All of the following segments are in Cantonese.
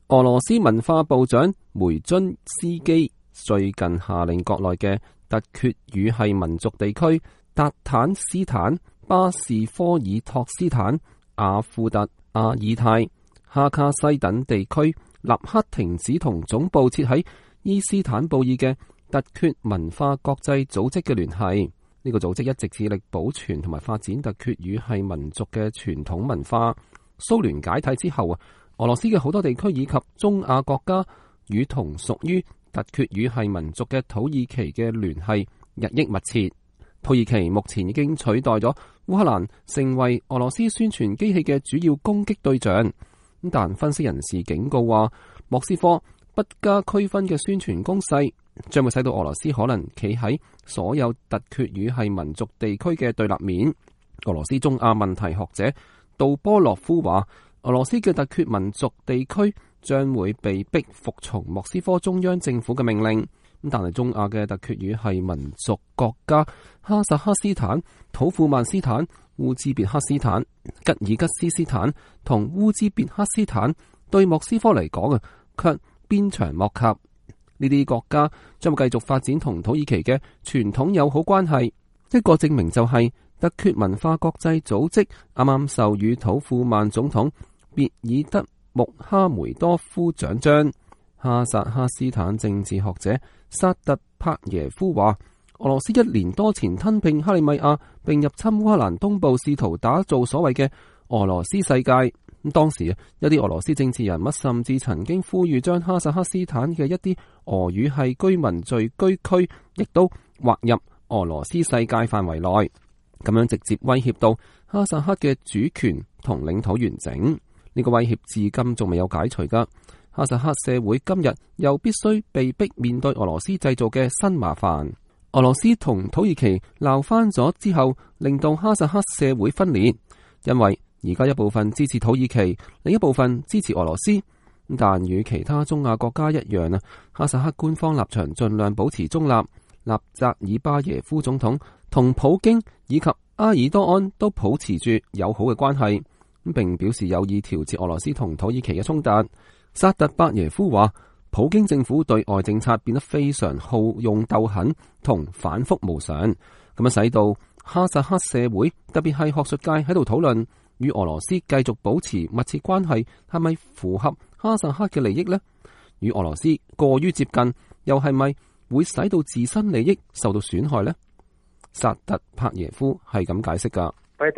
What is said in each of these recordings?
俄羅斯文化部長梅津斯基最近下令國內嘅突厥語系民族地區達坦斯坦、巴士科爾托斯坦、阿庫特、阿爾泰、哈卡西等地區立刻停止同總部設喺伊斯坦布爾嘅突厥文化國際組織嘅聯繫。呢個組織一直致力保存同埋發展突厥語系民族嘅傳統文化。蘇聯解體之後，俄羅斯嘅好多地區以及中亞國家與同屬於突厥語系民族嘅土耳其嘅聯繫日益密切。土耳其目前已經取代咗烏克蘭成為俄羅斯宣傳機器嘅主要攻擊對象。但分析人士警告話，莫斯科不加區分嘅宣傳攻勢將會使到俄羅斯可能企喺所有突厥語系民族地區嘅對立面。俄羅斯中亞問題學者杜波洛夫話，俄羅斯嘅突厥民族地區將會被逼服從莫斯科中央政府嘅命令。但係中亞嘅突厥語系民族國家哈薩克斯坦、土庫曼斯坦、烏茲別克斯坦、吉爾吉斯斯坦同烏茲別克斯坦對莫斯科嚟講卻鞭長莫及。呢啲國家將會繼續發展同土耳其嘅傳統友好關係。一個證明就係突厥文化國際組織啱啱授予土庫曼總統別爾德穆哈梅多夫獎章。哈薩克斯坦政治學者薩特帕耶夫話，俄羅斯1年多前吞併克里米亞並入侵烏克蘭東部，試圖打造所謂嘅俄羅斯世界。當時一啲俄羅斯政治人物甚至曾經呼籲將哈薩克斯坦嘅一啲俄語系居民聚居區亦都劃入俄羅斯世界範圍內，咁樣直接威脅到哈薩克嘅主權同領土完整。呢個威脅至今仲未有解除噶。哈薩克社會今日又必須被逼面對俄羅斯製造嘅新麻煩。俄羅斯同土耳其鬧翻咗之後，令到哈薩克社會分裂，因為而家一部分支持土耳其，另一部分支持俄羅斯。但與其他中亞國家一樣啊，哈薩克官方立場盡量保持中立。納扎爾巴耶夫總統同普京以及阿爾多安都保持住友好嘅關係，並表示有意調節俄羅斯同土耳其嘅衝突。薩特巴耶夫話，普京政府對外政策變得非常好勇鬥狠同反覆無常，咁樣使到哈薩克社會，特別係學術界喺度討論與俄羅斯繼續保持密切關係係咪符合哈薩克嘅利益呢？與俄羅斯過於接近，又係咪會使到自身利益受到損害呢？薩特帕耶夫係咁解釋噶。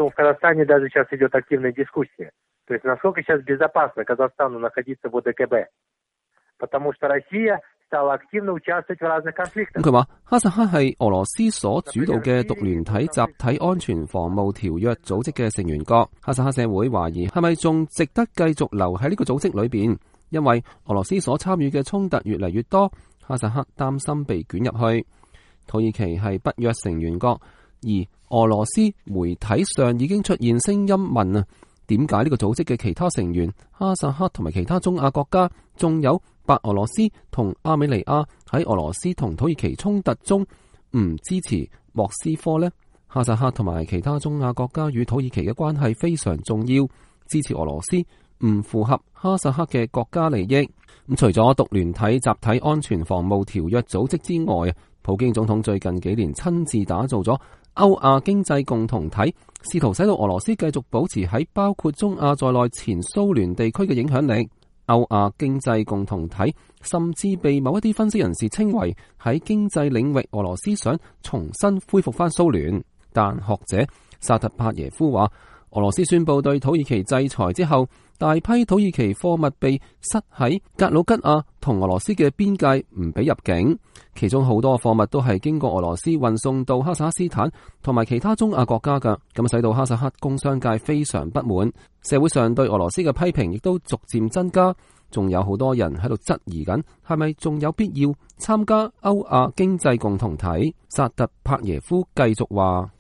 佢話哈薩克係俄羅斯所主導嘅獨聯體集體安全防務條約組織嘅成員國。哈薩克社會懷疑係咪仲值得繼續留喺呢個組織裏邊，因為俄羅斯所參與嘅衝突越嚟越多，哈薩克擔心被捲入去。土耳其係北約成員國，而俄羅斯媒體上已經出現聲音問點解呢個組織嘅其他成員哈薩克同埋其他中亞國家，仲有白俄羅斯同阿美尼亞喺俄羅斯同土耳其衝突中唔支持莫斯科呢？哈薩克同埋其他中亞國家與土耳其嘅關係非常重要，支持俄羅斯唔符合哈薩克嘅國家利益。咁除咗獨聯體集體安全防務條約組織之外，普京總統最近幾年親自打造咗歐亞經濟共同體，試圖使到俄羅斯繼續保持喺包括中亞在內前蘇聯地區嘅影響力。歐亞經濟共同體甚至被某一啲分析人士稱為喺經濟領域俄羅斯想重新恢復翻蘇聯。但學者薩特帕耶夫話，俄羅斯宣布對土耳其制裁之後，大批土耳其貨物被塞喺格魯吉亞同俄羅斯嘅邊界，唔俾入境。其中好多貨物都係經過俄羅斯運送到哈薩克斯坦同埋其他中亞國家噶，咁使到哈薩克工商界非常不滿，社會上對俄羅斯嘅批評亦都逐漸增加。仲有好多人喺度質疑緊，係咪仲有必要參加歐亞經濟共同體？薩特帕耶夫繼續話，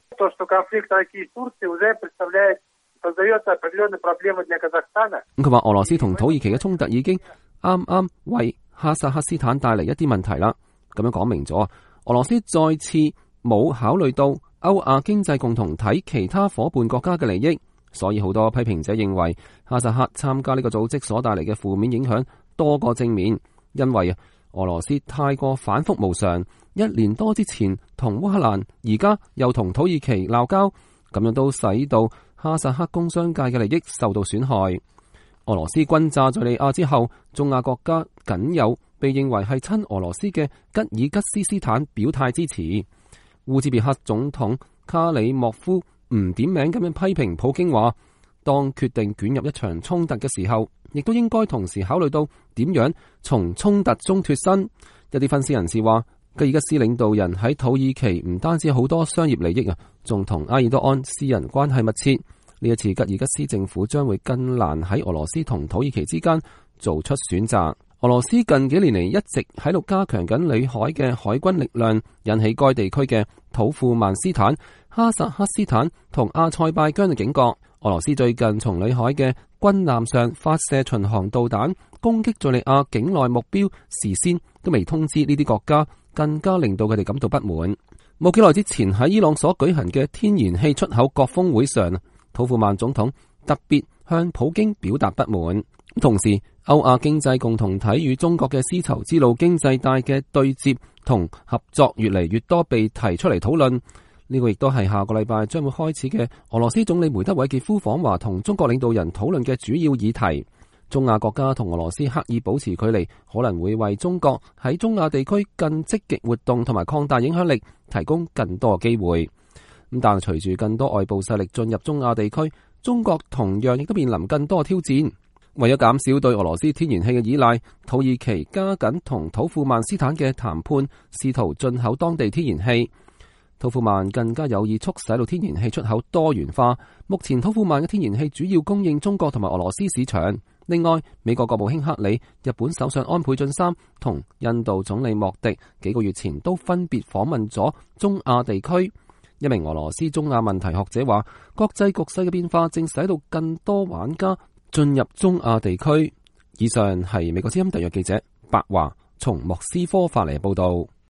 佢話俄羅斯同土耳其嘅衝突已經啱啱為哈薩克斯坦帶嚟一啲問題啦。咁樣講明咗，俄羅斯再次冇考慮到歐亞經濟共同體其他夥伴國家嘅利益，所以好多批評者認為哈薩克參加呢個組織所帶嚟嘅負面影響多個正面，因為俄羅斯太過反覆無常，1年多之前同烏克蘭，而家又同土耳其鬧交，咁樣都使到哈薩克工商界嘅利益受到損害。俄羅斯轟炸敘利亞之後，中亞國家僅有被認為係親俄羅斯嘅吉爾吉斯斯坦表態支持。烏茲別克總統卡里莫夫唔點名咁樣批評普京話，當決定捲入一場衝突嘅時候，亦都應該同時考慮到點樣從衝突中脫身。一啲分析人士話，吉爾吉斯領導人喺土耳其唔單止好多商業利益啊，仲同埃爾多安私人關係密切。呢一次吉爾吉斯政府將會更難喺俄羅斯同土耳其之間做出選擇。俄羅斯近幾年嚟一直喺度加強緊裏海嘅海軍力量，引起該地區嘅土庫曼斯坦、哈薩克斯坦同阿塞拜疆嘅警覺。俄羅斯最近從裏海嘅軍艦上發射巡航導彈，攻擊敘利亞境內目標，事先都未通知呢啲國家，更加令到佢哋感到不滿。冇幾耐之前喺伊朗所舉行嘅天然氣出口國峰會上，土庫曼總統特別向普京表達不滿。同時，歐亞經濟共同體與中國嘅絲綢之路經濟帶嘅對接同合作越嚟越多被提出嚟討論。呢個亦都係下個禮拜將會開始嘅俄羅斯總理梅德韋傑夫訪華同中國領導人討論嘅主要議題。中亞國家同俄羅斯刻意保持距離，可能會為中國喺中亞地區更積極活動同埋擴大影響力提供更多嘅機會。咁但係隨住更多外部勢力進入中亞地區，中國同樣亦都面臨更多嘅挑戰。為咗減少對俄羅斯天然氣嘅依賴，土耳其加緊同土庫曼斯坦嘅談判，試圖進口當地天然氣。土庫曼更加有意促使到天然氣出口多元化。目前土庫曼嘅天然氣主要供應中國同埋俄羅斯市場。另外，美國國務卿克里、日本首相安倍晉三同印度總理莫迪幾個月前都分別訪問咗中亞地區。一名俄羅斯中亞問題學者話，國際局勢嘅變化正使到更多玩家進入中亞地區。以上係美國之音特約記者白華從莫斯科發嚟嘅報道。